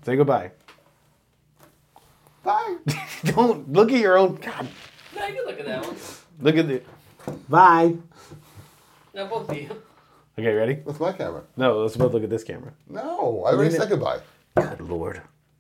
Say goodbye. Bye. Don't look at your own. God. No, you can look at that one. Look at the. Bye. No, both of you. Okay, ready? With my camera. No, let's both look at this camera. No, I already said goodbye. Good Lord.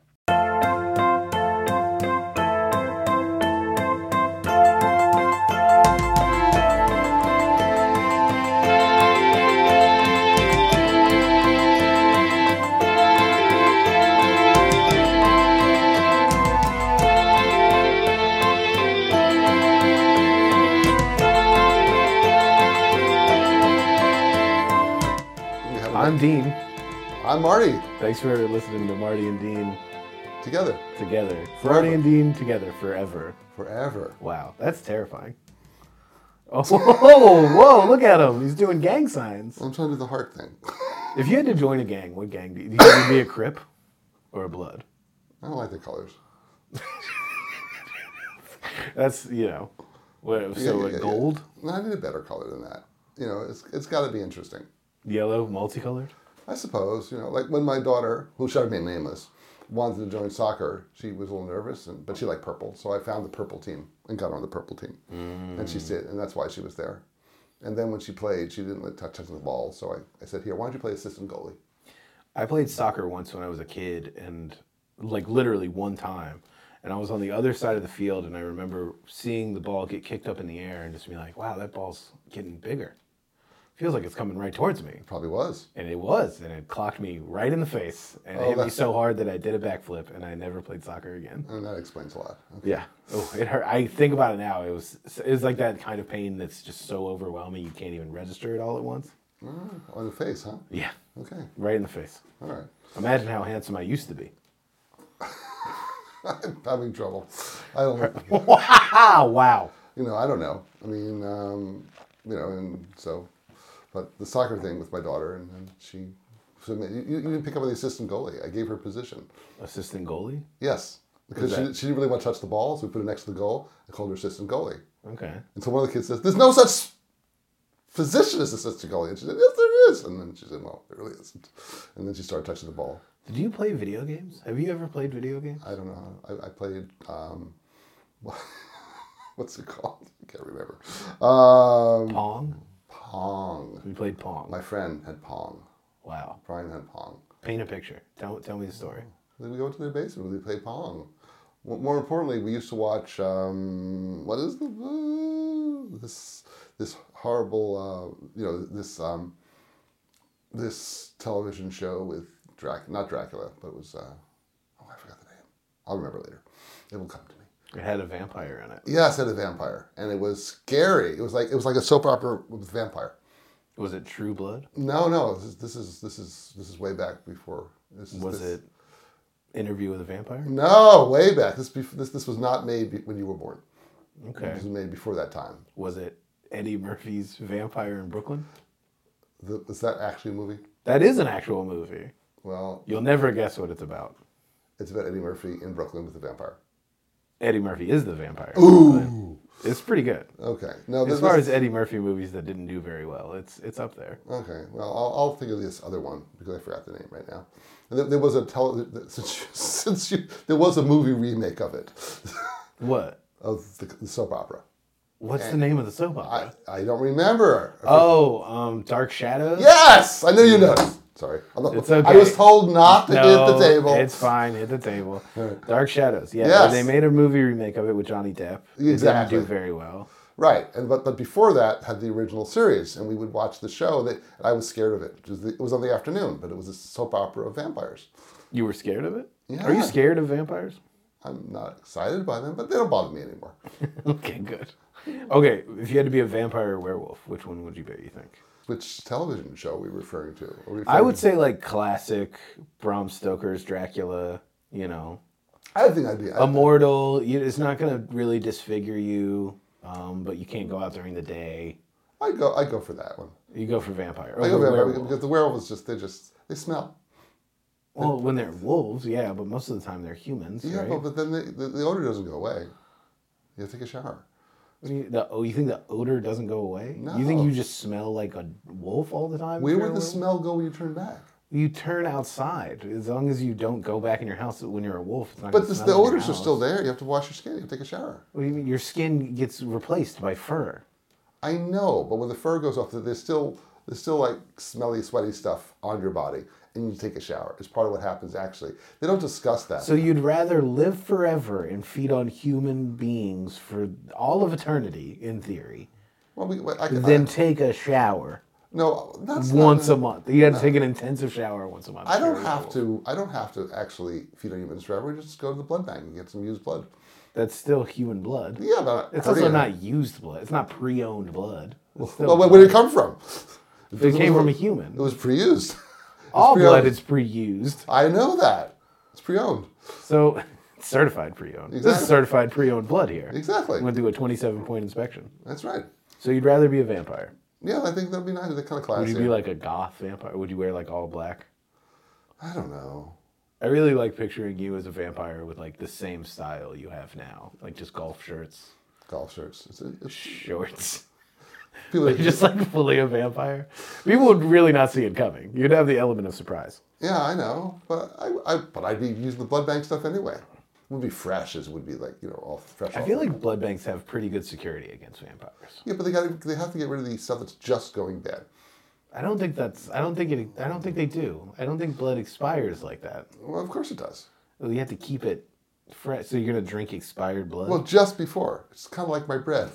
I'm Dean. I'm Marty. Thanks for listening to Marty and Dean Together. Marty and Dean together forever. Forever. Wow, that's terrifying. Oh, whoa, look at him. He's doing gang signs. I'm trying to do the heart thing. If you had to join a gang, what gang do you think you'd be a Crip or a Blood? I don't like the colors. That's, gold? No, I need a better color than that. It's got to be interesting. Yellow, multicolored? I suppose, like when my daughter, who should remain nameless, wanted to join soccer, she was a little nervous, but she liked purple. So I found the purple team and got her on the purple team. And she stayed, and that's why she was there. And then when she played, she didn't like touching the ball. So I said, here, why don't you play assistant goalie? I played soccer once when I was a kid, and like literally one time. And I was on the other side of the field, and I remember seeing the ball get kicked up in the air and just be like, wow, that ball's getting bigger. Feels like it's coming right towards me. It probably was. And it was, and it clocked me right in the face. And it hit me so hard that I did a backflip, and I never played soccer again. And that explains a lot. Okay. Yeah. Oh, it hurt. I think about it now. It was like that kind of pain that's just so overwhelming you can't even register it all at once. On the face, huh? Yeah. Okay. Right in the face. All right. Imagine how handsome I used to be. I'm having trouble. I don't know. Wow. I don't know. I mean, and so, but the soccer thing with my daughter, and she, so you didn't pick up on the assistant goalie. I gave her a position. Assistant goalie? Yes. Because she didn't really want to touch the ball, so we put her next to the goal. I called her assistant goalie. Okay. And so one of the kids says, there's no such position as assistant goalie. And she said, yes, there is. And then she said, well, there really isn't. And then she started touching the ball. Did you play video games? Have you ever played video games? I don't know. I played, what's it called? I can't remember. Pong? Pong. We played Pong. My friend had Pong. Wow. Brian had Pong. Paint a picture. Tell me the story. Then we go to their basement and we play Pong. More importantly, we used to watch, what is this horrible, this television show with not Dracula, but it was, I forgot the name. I'll remember later. It will come to me. It had a vampire in it. Yes, it had a vampire, and it was scary. It was like a soap opera with vampire. Was it True Blood? No. This is way back before. Was it Interview with a Vampire? No, way back. This was not made when you were born. Okay. This was made before that time. Was it Eddie Murphy's Vampire in Brooklyn? Is that actually a movie? That is an actual movie. Well, You'll never guess what it's about. it's about Eddie Murphy in Brooklyn with a vampire. Eddie Murphy is the vampire. Ooh. It's pretty good. Okay. No, As far as Eddie Murphy movies that didn't do very well, it's up there. Okay. Well, I'll think of this other one because I forgot the name right now. And there was there was a movie remake of it. What? Of the soap opera. What's the name of the soap opera? I don't remember. Dark Shadows? Yes! I knew you noticed. Sorry. It's okay. I was told not to hit the table. It's fine. Hit the table. Right. Dark Shadows. Yeah. Yes. They made a movie remake of it with Johnny Depp. Exactly. It didn't do very well. Right, but before that had the original series, and we would watch the show. And I was scared of it. It was on the afternoon, but it was a soap opera of vampires. You were scared of it? Yeah. Are you scared of vampires? I'm not excited by them, but they don't bother me anymore. Okay, good. Okay, if you had to be a vampire or werewolf, which one would you be, you think? Which television show are we referring to? I would say like classic Bram Stoker's Dracula, I think I'd be... Immortal. It's not going to really disfigure you, but you can't go out during the day. I go for that one. You go for vampire. I go for vampire because the werewolves they smell. Well, when they're wolves, yeah, but most of the time they're humans, Yeah, right? but then the odor doesn't go away. You have to take a shower. You think the odor doesn't go away? No. You think you just smell like a wolf all the time? Where would the smell go when you turn back? You turn outside. As long as you don't go back in your house when you're a wolf, it's not But gonna the smell in your odors are house. still there. You have to wash your skin. You have to take a shower. What do you mean? Your skin gets replaced by fur. I know, but when the fur goes off, there's still like smelly, sweaty stuff on your body, and you take a shower. It's part of what happens. Actually, they don't discuss that. So you'd rather live forever and feed on human beings for all of eternity, in theory, Well, than take a shower no, that's once not, a month. You had to take an intensive shower once a month. I don't Sure, have cool. to. I don't have to actually feed on humans forever. Just go to the blood bank and get some used blood. That's still human blood. Yeah, but It's hurting also it. not used blood. It's not pre-owned blood. It's still Well, blood. where did it come from? It came from a It human. was pre-used. All pre-owned. blood is pre-used. I know that. It's pre-owned. So it's certified pre-owned. This Exactly. is certified pre-owned blood here. Exactly. I'm going to do a 27-point inspection. That's right. So you'd rather be a vampire. Yeah, I think that'd be nice. They're kind of classy. Would you be like a goth vampire? Would you wear like all black? I don't know. I really like picturing you as a vampire with like the same style you have now. Like just golf shirts, Golf shirts. It's shorts. people. Like just like fully a vampire. People would really not see it coming. You'd have the element of surprise. Yeah, I know, but I'd be using the blood bank stuff anyway. It would be fresh as it would be like all fresh. I feel like blood banks have pretty good security against vampires. yeah, but they have to get rid of the stuff that's just going bad. I don't think they do. I don't think blood expires like that. Well, of course it does. Well, you have to keep it fresh. So you're gonna drink expired blood? Well, just before. It's kind of like my bread.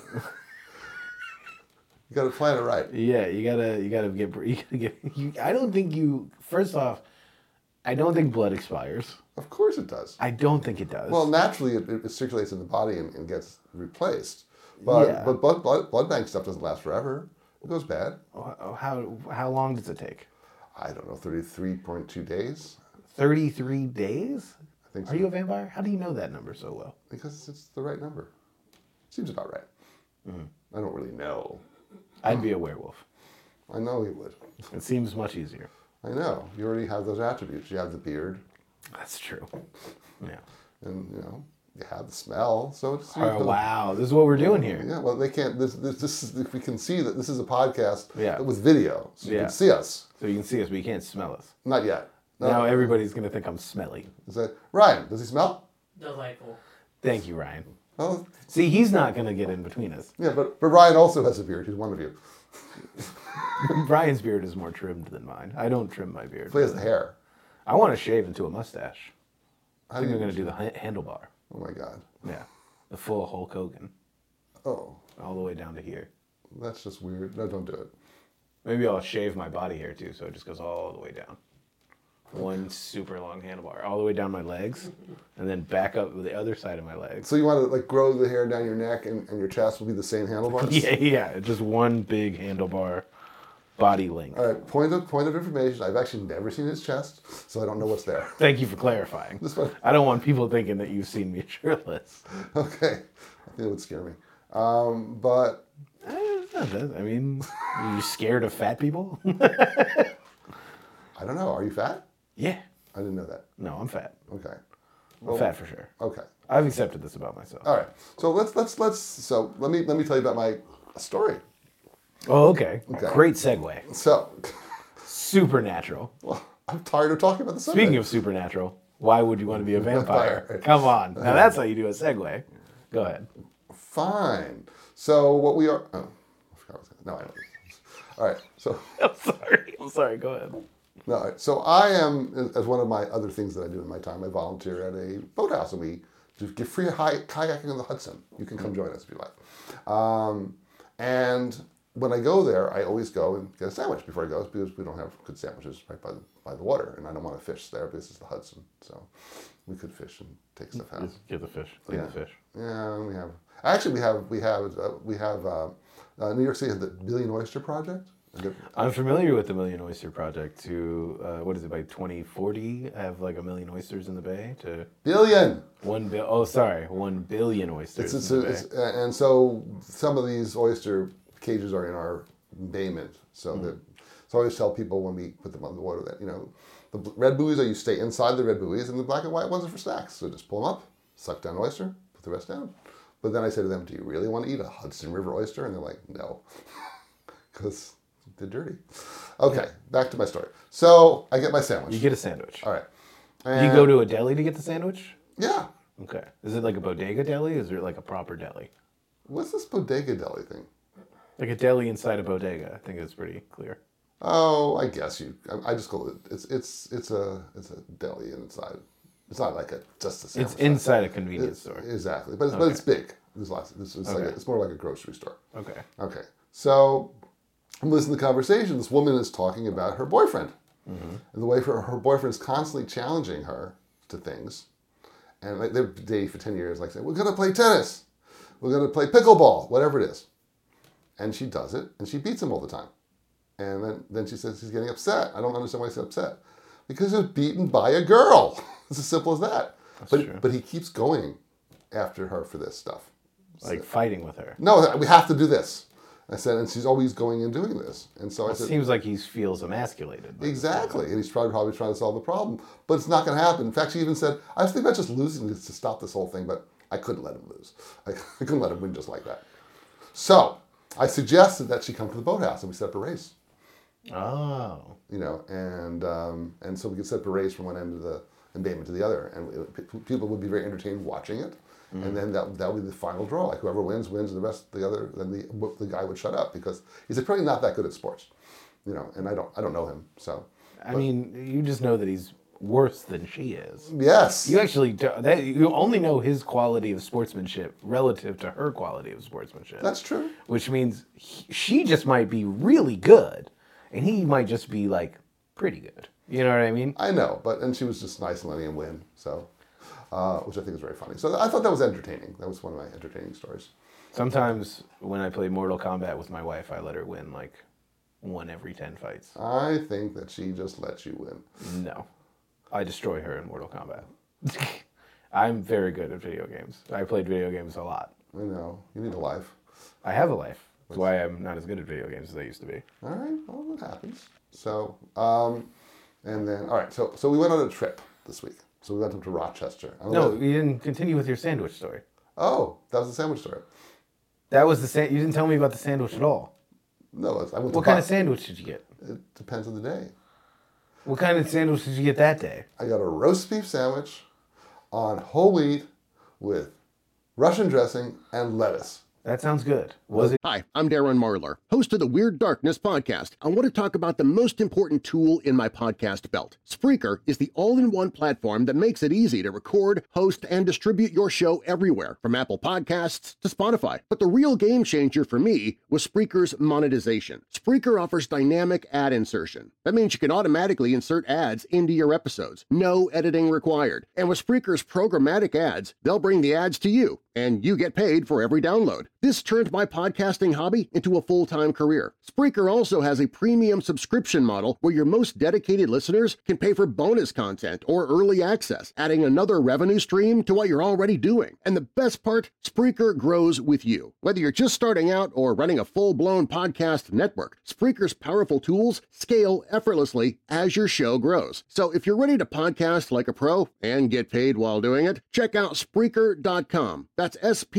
You got to plan it right. Yeah, you gotta get. I don't think you. First off, I don't think blood expires. Of course it does. I don't think it does. Well, naturally it circulates in the body and gets replaced. But Yeah. but blood bank stuff doesn't last forever. It goes bad. How long does it take? I don't know, 33.2 days. 33 days? I think so. Are you a vampire? How do you know that number so well? Because it's the right number. Seems about right. Mm-hmm. I don't really know. I'd be a werewolf. I know you would. It seems much easier. I know. You already have those attributes. You have the beard, That's true. Yeah. and you have the smell. So it's Oh, wow. This is what we're doing here. Yeah. Well, they can't. This is, if we can see that this is a podcast. Yeah. With video, so you Yeah. can see us. So you can see us, but you can't smell us. Not yet. No. Now everybody's going to think I'm smelly. Is that Ryan? Does he smell? Delightful. Thank you, Ryan. Oh, See, he's not going to get in between us. yeah. But Ryan also has a beard. He's one of you. Brian's beard is more trimmed than mine. I don't trim my beard. But he has the hair. I want to shave into a mustache. I How think do I'm you? going to do the handlebar. Oh my God. Yeah. The full Hulk Hogan. Oh, All the way down to here. that's just weird. No, don't do it. Maybe I'll shave my body hair too, so it just goes all the way down. One super long handlebar, all the way down my legs, and then back up with the other side of my legs. So you want to like grow the hair down your neck, and your chest will be the same handlebars. Yeah, just one big handlebar, body length. All right. Point of information. I've actually never seen his chest, so I don't know what's there. Thank you for clarifying. This one. I don't want people thinking that you've seen me shirtless. Okay. I think it would scare me. But I mean, are you scared of fat people? I don't know. Are you fat? Yeah. I didn't know that. No, I'm fat. Okay. I'm fat for sure. Okay. I've accepted this about myself. All right. So let me tell you about my story. Oh, okay. Okay. Great segue. So, Supernatural. well, I'm tired of talking about the subject. Speaking of supernatural, why would you want to be a vampire? Vampire. Come on. Now that's how you do a segue. Go ahead. Fine. So what we are. Oh, I forgot what I was gonna. No, I don't. All right. So I'm sorry. Go ahead. no. all right. So I am, as one of my other things that I do in my time, I volunteer at a boathouse, and we do give free kayaking on the Hudson. You can come join us if you like. And when I go there, I always go and get a sandwich before I go because we don't have good sandwiches right by the water, and I don't want to fish there because it's the Hudson. So we could fish and take stuff out. Just get the fish. Clean the fish. Yeah, we have. Actually, we have New York City has the Billion Oyster Project. I'm familiar with the Million Oyster Project to, what is it, by 2040, have like 1 million oysters in the bay to Billion. 1 billion oysters in the bay. And so some of these oyster cages are in our bayment. So I always tell people when we put them on the water that the red buoys you stay inside the red buoys, and the black and white ones are for snacks. So just pull them up, suck down oyster, put the rest down. But then I say to them, "Do you really want to eat a Hudson River oyster?" And they're like, "No," because did dirty. Okay, back to my story. So I get my sandwich. You get a sandwich. All right. Do you go to a deli to get the sandwich? Yeah. Okay. Is it like a bodega deli? Or is it like a proper deli? What's this bodega deli thing? Like a deli inside a bodega. I think it's pretty clear. Oh, I guess I just call it. It's a deli inside. It's not like just a sandwich. It's inside a convenience store. Exactly, but it's big. There's lots. It's more like a grocery store. Okay. Okay. So I'm listening to the conversation. This woman is talking about her boyfriend, and the way her boyfriend is constantly challenging her to things, and like they've been dating for 10 years. Like saying, "We're gonna play tennis, we're gonna play pickleball, whatever it is," and she does it, and she beats him all the time. And then she says he's getting upset. I don't understand why he's upset. Because he was beaten by a girl. It's as simple as that. That's true. But he keeps going after her for this stuff. Like fighting with her. No, we have to do this. I said, and she's always going and doing this. And so I It said, seems like he feels emasculated. exactly. And he's probably trying to solve the problem. But it's not going to happen. In fact, she even said, I was thinking about just losing this to stop this whole thing, but I couldn't let him lose. I couldn't let him win just like that. So I suggested that she come to the boathouse and we set up a race. Oh. You know, and so we could set up a race from one end of the embankment to the other, and people would be very entertained watching it, and then that would be the final draw. Like whoever wins, and the rest, then the guy would shut up because he's apparently not that good at sports, you know. And I don't know him, so. I mean, you just know that he's worse than she is. Yes. You actually you only know his quality of sportsmanship relative to her quality of sportsmanship. That's true. Which means she just might be really good, and he might just be like pretty good. You know what I mean? I know, and she was just nice and letting him win, so, which I think is very funny. So I thought that was entertaining. That was one of my entertaining stories. Sometimes when I play Mortal Kombat with my wife, I let her win like 1 every 10 fights. I think that she just lets you win. No. I destroy her in Mortal Kombat. I'm very good at video games. I played video games a lot. I know. You need a life. I have a life. That's why I'm not as good at video games as I used to be. All right. Well, that happens. So, and then, all right. So we went on a trip this week. So we went up to Rochester. No, you didn't continue with your sandwich story. Oh, that was the sandwich story. That was you didn't tell me about the sandwich at all. No, I went What kind of sandwich did you get? It depends on the day. What kind of sandwich did you get that day? I got a roast beef sandwich on whole wheat with Russian dressing and lettuce. That sounds good. Was it? Hi, I'm Darren Marlar, host of the Weird Darkness podcast. I want to talk about the most important tool in my podcast belt. Spreaker is the all-in-one platform that makes it easy to record, host, and distribute your show everywhere, from Apple Podcasts to Spotify. But the real game changer for me was Spreaker's monetization. Spreaker offers dynamic ad insertion. That means you can automatically insert ads into your episodes. No editing required. And with Spreaker's programmatic ads, they'll bring the ads to you, and you get paid for every download. This turned my podcasting hobby into a full-time career. Spreaker also has a premium subscription model where your most dedicated listeners can pay for bonus content or early access, adding another revenue stream to what you're already doing. And the best part, Spreaker grows with you. Whether you're just starting out or running a full-blown podcast network, Spreaker's powerful tools scale effortlessly as your show grows. So if you're ready to podcast like a pro and get paid while doing it, check out Spreaker.com. That's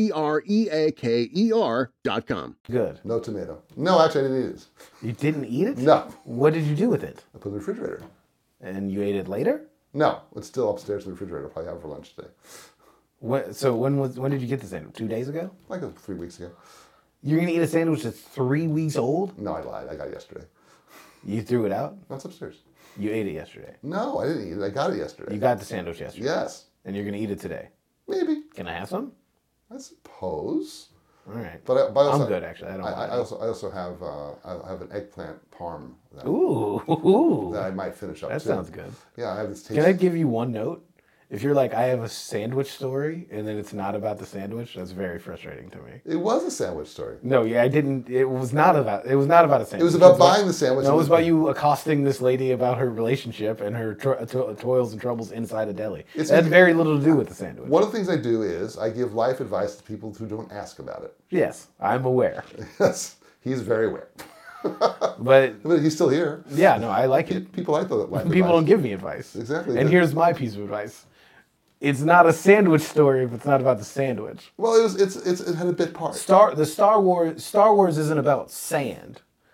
Spreaker.com. Good. No tomato. No, actually, I didn't eat it. You didn't eat it? No. What did you do with it? I put it in the refrigerator. And you ate it later? No, it's still upstairs in the refrigerator. I'll probably have it for lunch today. So when did you get the sandwich? 2 days ago? Like 3 weeks ago. You're gonna eat a sandwich that's 3 weeks old? No, I lied. I got it yesterday. You threw it out? No, it's upstairs. You ate it yesterday. No, I didn't eat it. I got it yesterday. You got the sandwich yesterday. Yes. And you're gonna eat it today. Maybe. Can I have some? I suppose. All right. But also, I'm good actually. I also have an eggplant parm that I might finish up. That too. sounds good. Yeah, I have this taste. Can I give you one note? If you're like, I have a sandwich story, and then it's not about the sandwich, that's very frustrating to me. It was a sandwich story. No, yeah, I didn't. It was not about a sandwich. It was about buying the sandwich. No, it was about you accosting this lady about her relationship and her toils and troubles inside a deli. It had very little to do with the sandwich. One of the things I do is I give life advice to people who don't ask about it. Yes, I'm aware. Yes, he's very aware. But he's still here. Yeah, no, I like it. People like the life People advice. don't give me advice. Exactly. And here's my piece of advice. It's not a sandwich story if it's not about the sandwich. Well, it had a bit part. Star Wars isn't about sand,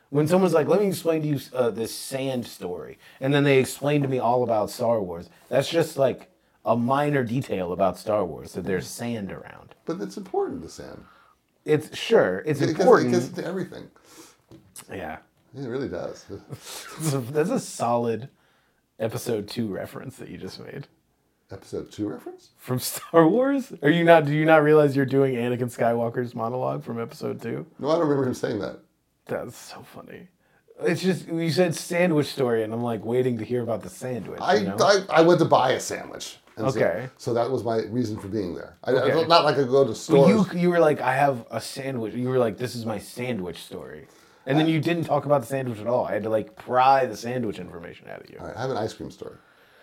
When someone's like, let me explain to you this sand story, and then they explain to me all about Star Wars, that's just like a minor detail about Star Wars, that there's sand around. But it's important, the sand. It's It important. gets into everything. Yeah. It really does. That's a solid episode 2 reference that you just made. Episode 2 reference? From Star Wars? Do you not realize you're doing Anakin Skywalker's monologue from episode 2? No, I don't remember him saying that. That's so funny. It's just, you said sandwich story, and I'm like waiting to hear about the sandwich. I went to buy a sandwich. And Okay. So that was my reason for being there. Okay. Not like I go to stores. You were like, I have a sandwich. You were like, this is my sandwich story. And then you didn't talk about the sandwich at all. I had to like pry the sandwich information out of you. All right, I have an ice cream story.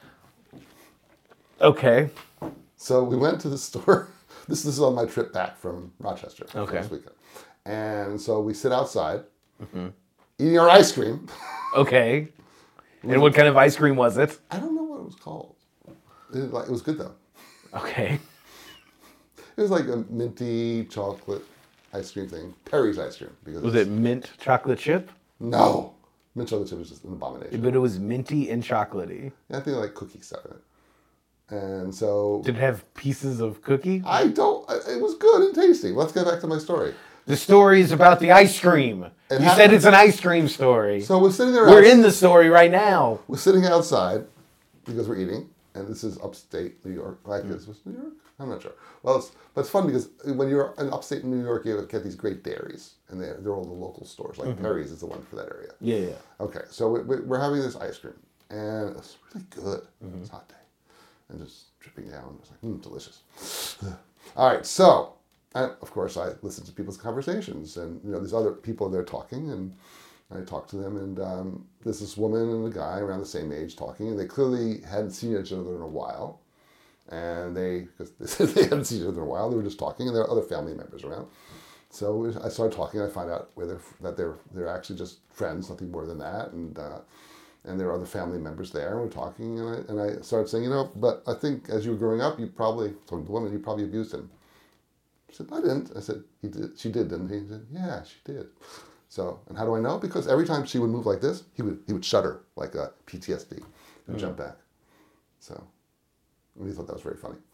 Okay. So we went to the store. This is on my trip back from Rochester last weekend. And so we sit outside, eating our ice cream. Okay. And what kind of ice cream was it? I don't know what it was called. It was good though. Okay. It was like a minty chocolate ice cream thing. Perry's ice cream. Was it mint chocolate chip? No. Mint chocolate chip was just an abomination. But it was minty and chocolatey. I think like cookie stuff in it. And so... Did it have pieces of cookie? It was good and tasty. Let's get back to my story. The story is about the ice cream. You said it's an ice cream story. So we're sitting there... We're in the story right now. We're sitting outside because we're eating. And this is upstate New York. This was New York? I'm not sure. Well, it's fun because when you're in upstate New York, you get these great dairies. And they're all the local stores. Like Perry's is the one for that area. Yeah. Okay, so we're having this ice cream. And it's really good. It's a hot day. And just dripping down. It's like, delicious. All right, so, of course, I listen to people's conversations. And, these other people, they're talking. And I talked to them. And there's this woman and a guy around the same age talking. And they clearly hadn't seen each other in a while. And because they said they hadn't seen each other in a while, they were just talking. And there are other family members around. So I started talking. And I find out that they're actually just friends, nothing more than that. And there are other family members there, and we're talking, and I started saying, but I think as you were growing up, talking to the woman, you probably abused him. She said, I didn't. I said, he did. She did, didn't he? He said, yeah, she did. So, and how do I know? Because every time she would move like this, he would shudder like a PTSD and jump back. So, and he thought that was very funny.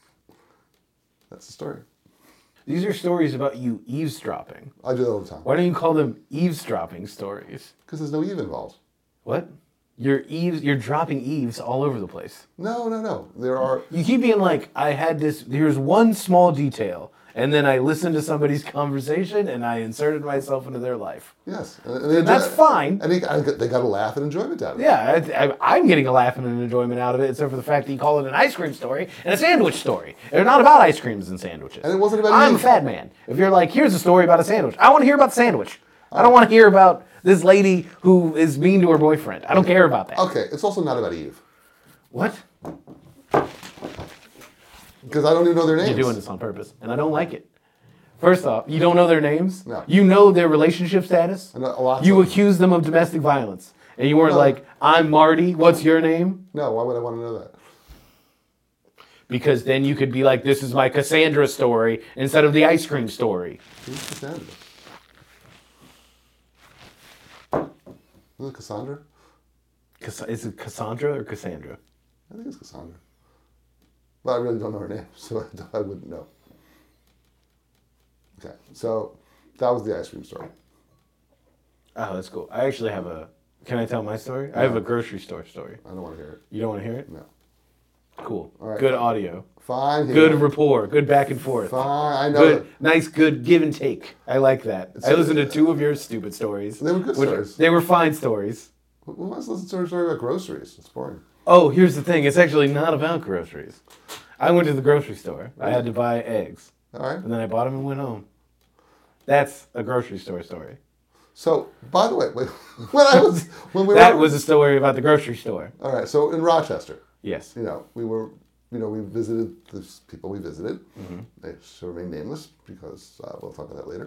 That's the story. These are stories about you eavesdropping. I do that all the time. Why don't you call them eavesdropping stories? Because there's no Eve involved. What? You're dropping eaves all over the place. No. There are... You keep being like, here's one small detail, and then I listened to somebody's conversation, and I inserted myself into their life. Yes. And that's fine. And they got a laugh and enjoyment out of it. Yeah, I'm getting a laugh and an enjoyment out of it, except for the fact that you call it an ice cream story and a sandwich story. They're not about ice creams and sandwiches. And it wasn't about I'm you. a fat man. If you're like, here's a story about a sandwich, I want to hear about the sandwich. I don't want to hear about this lady who is mean to her boyfriend. I don't care about that. Okay, it's also not about Eve. What? Because I don't even know their names. You're doing this on purpose, and I don't like it. First off, you don't know their names? No. You know their relationship status? I know a lot You of- accuse them of domestic violence. And you weren't No. like, I'm Marty, what's your name? No, why would I want to know that? Because then you could be like, this is my Cassandra story instead of the ice cream story. Who's Cassandra? Is it Cassandra? Is it Cassandra or Cassandra? I think it's Cassandra. But I really don't know her name, so I wouldn't know. Okay, so that was the ice cream story. Oh, that's cool. I actually have can I tell my story? I have a grocery store story. I don't want to hear it. You don't want to hear it? No. Cool. All right. Good audio. Fine. Here. Good rapport. Good back and forth. Fine. I know. Good, nice, good give and take. I like that. I listened to 2 of your stupid stories. They were good stories. They were fine stories. Who wants to listen to a story about groceries? It's boring. Oh, here's the thing. It's actually not about groceries. I went to the grocery store. I had to buy eggs. All right. And then I bought them and went home. That's a grocery store story. So, by the way, That was a story about the grocery store. All right. So in Rochester, Yes. we visited the people we visited. Mm-hmm. They should remain nameless because we'll talk about that later.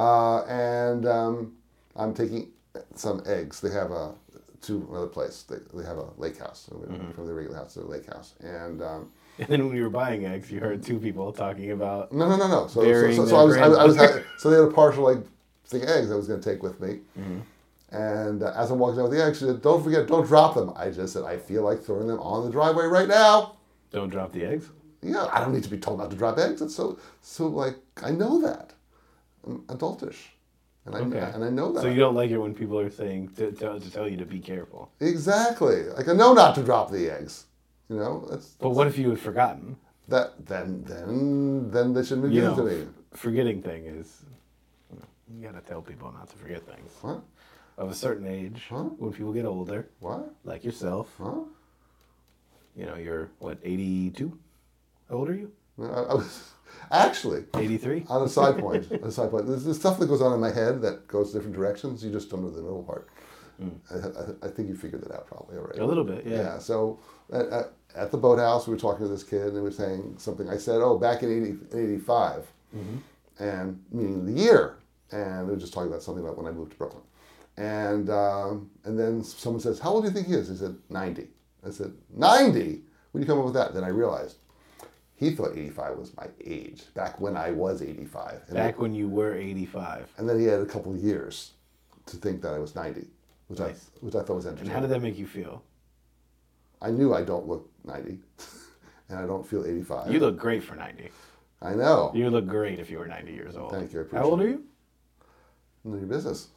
I'm taking some eggs. They have to another place. They have a lake house. So we went from the regular house to the lake house. And then when we were buying eggs, you heard 2 people talking about... No. So burying I their was grandmother. so they had a partial thing eggs I was going to take with me. Mm-hmm. And as I'm walking out with the eggs, she said, "Don't forget, don't drop them." I just said, "I feel like throwing them on the driveway right now." Don't drop the eggs. Yeah, I don't need to be told not to drop eggs. It's so like I know that. I'm adultish, and I know that. So you don't like it when people are saying to tell you to be careful. Exactly. Like I know not to drop the eggs. You know, But what if you had forgotten? that. Then they shouldn't be You given to know, me. forgetting thing is, you gotta tell people not to forget things. What? Of a certain age, Huh? when people get older, What? like yourself, Huh? you know, you're what, 82? How old are you? I was actually 83? on a side point. There's stuff that goes on in my head that goes different directions. You just don't know the middle part. I think you figured that out probably already. A little bit, yeah. Yeah. So at the boathouse, we were talking to this kid, and he was saying something. I said, "Oh, back in 85, and meaning the year." And we were just talking about something about when I moved to Brooklyn. And then someone says, "How old do you think he is?" He said, 90. I said, 90? When you come up with that? Then I realized he thought 85 was my age, back when I was 85. And Back when you were 85. and then he had a couple of years to think that I was 90, which Nice. I thought was And interesting. how did that make you feel? I knew I don't look 90, and I don't feel 85. You look great for 90. I know. You look great if you were 90 years old. Thank you, I How old are appreciate you? None of your business.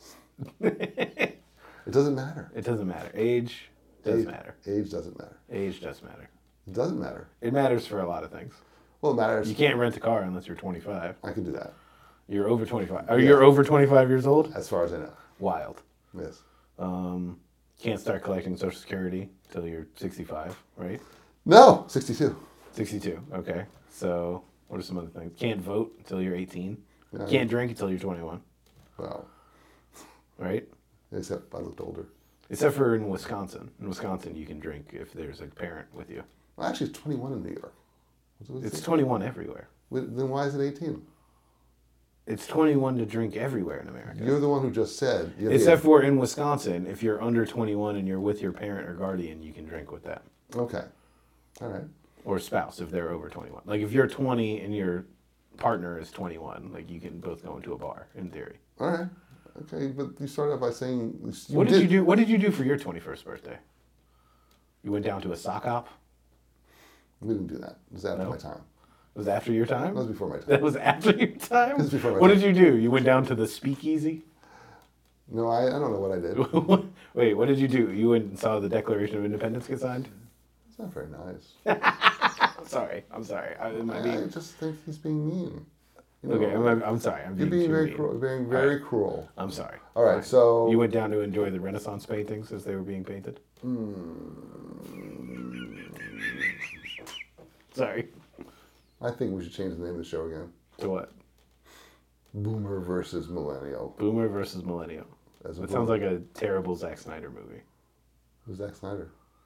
It doesn't matter. It doesn't matter. Age does matter. Age doesn't matter. Age does matter. It doesn't matter. It matters for a lot of things. Well, it matters. You can't rent a car unless you're 25. I can do that, You're over 25. Oh, you're over 25 years old? as far as I know. Wild. Yes. Can't start collecting Social Security until you're 65, right? No, 62. 62. Okay. So what are some other things? Can't vote until you're 18. Yeah. Can't drink until you're 21, Well, right? except I looked older. Except for in Wisconsin. In Wisconsin, you can drink if there's a parent with you. Well, actually, it's 21 in New York. What's it It's say? 21 everywhere. Then why is it 18? It's 21 to drink everywhere in America. You're the one who just said. You're the- Except for in Wisconsin, if you're under 21 and you're with your parent or guardian, you can drink with them. Okay. All right. Or spouse if they're over 21. Like if you're 20 and your partner is 21, like you can both go into a bar in theory. All right. Okay, but you started off by saying What did you do? What did you do for your 21st birthday? You went down to a sock hop? We didn't do that. It was after No? my time. It was after your time? That was before my time. That was after your time? was before my What time. did you do? You went down to the speakeasy? No, I don't know what I did. It's Wait, what did you do? You went and saw the Declaration of Independence get signed? not very nice. I'm sorry. Am I I being... just think he's being mean. You know, Okay, I'm sorry. I'm You're being too very mean. cruel. Being very cruel. I'm sorry. All right, Fine. so You went down to enjoy the Renaissance paintings as they were being painted? Sorry. I think we should change the name of the show again. To what? Boomer versus Millennial. Boomer versus Millennial. As a It sounds boomer. like a terrible Zack Snyder movie. Who's Zack Snyder?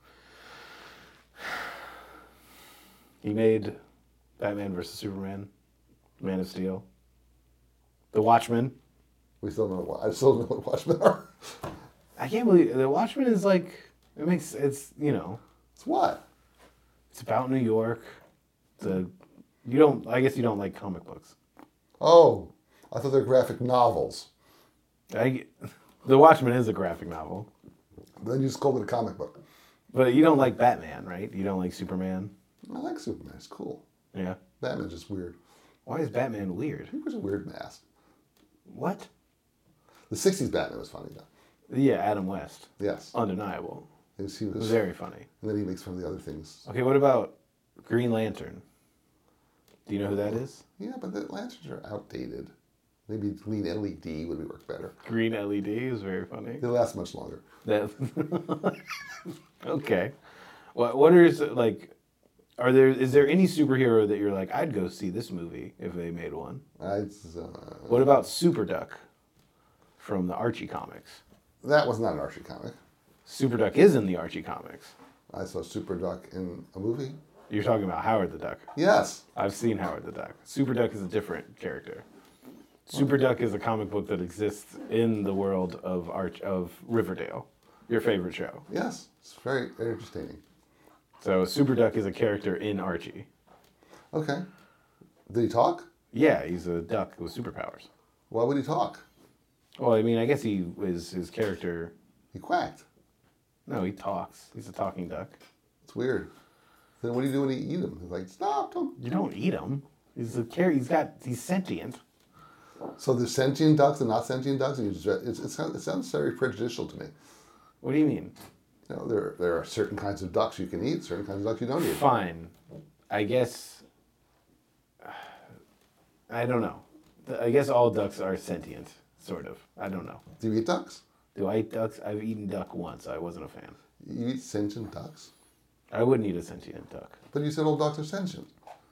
He made Batman versus Superman, Man of Steel, The Watchmen. We still don't know. I still don't know what Watchmen are. I can't believe The Watchmen is like it's It's what? it's about New York. I guess you don't like comic books. Oh, I thought they're graphic novels. The Watchmen is a graphic novel, Then you just called it a comic book. but you don't like Batman, right? You don't like Superman. I like Superman. It's cool. Yeah. Batman's just weird. Why is Batman weird? He wears a weird mask. What? The 60s Batman was funny, though. Yeah, Adam West. Yes. Undeniable. He was Very funny. And then he makes fun of the other things. Okay, what about Green Lantern? Do you know who that is? Yeah, but the lanterns are outdated. Maybe green LED would work better. Green LED is very funny. They last much longer. That okay. What is like? Is there any superhero that you're like, I'd go see this movie if they made one? What about Super Duck from the Archie comics? That was not an Archie comic. Super Duck is in the Archie comics. I saw Super Duck in a movie. You're talking about Howard the Duck. Yes. I've seen Howard the Duck. Super Duck is a different character. Super Duck is a comic book that exists in the world of Riverdale, your favorite show. Yes. It's very, very interesting. So Super Duck is a character in Archie. Well, I mean, I guess his character. He quacked. No, he talks. He's a talking duck. It's weird. Then what do you do when you eat him? He's like, stop him. You don't eat him. He's sentient. So there's sentient ducks and not sentient ducks, and it sounds very prejudicial to me. What do you mean? You know, there are certain kinds of ducks you can eat, certain kinds of ducks you don't eat. Fine. I guess. I don't know. I guess all ducks are sentient, sort of. I don't know. Do you eat ducks? Do I eat ducks? I've eaten duck once. I wasn't a fan. You eat sentient ducks? I wouldn't eat a sentient duck. But you said all ducks are sentient.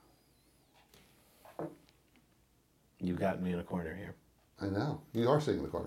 You've gotten me in a corner here. I know. You are sitting in the corner.